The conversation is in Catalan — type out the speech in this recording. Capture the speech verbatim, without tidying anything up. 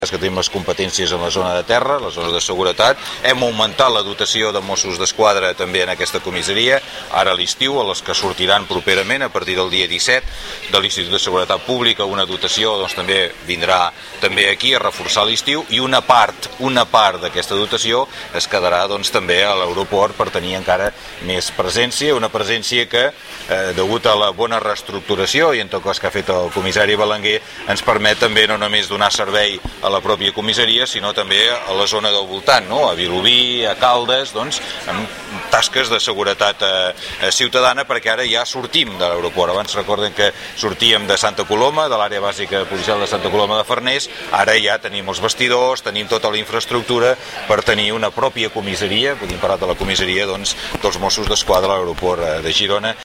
que tenim les competències en la zona de terra, la zona de seguretat. Hem augmentat la dotació de Mossos d'Esquadra també en aquesta comissaria, ara a l'estiu, a les que sortiran properament a partir del dia disset de l'Institut de Seguretat Pública, una dotació doncs, també vindrà també aquí a reforçar l'estiu, i una part una part d'aquesta dotació es quedarà doncs, també a l'aeroport per tenir encara més presència, una presència que, eh, degut a la bona reestructuració i en tot cas que ha fet el comissari Belenguer, ens permet també no només donar servei a la pròpia comissaria, sinó també a la zona del voltant, no? A Vilobí, a Caldes, doncs, amb tasques de seguretat eh, ciutadana, perquè ara ja sortim de l'aeroport. Abans recorden que sortíem de Santa Coloma, de l'àrea bàsica policial de Santa Coloma de Farners, ara ja tenim els vestidors, tenim tota la infraestructura per tenir una pròpia comissaria, podem parlar de la comissaria doncs, dels Mossos d'Esquadra a l'aeroport de Girona.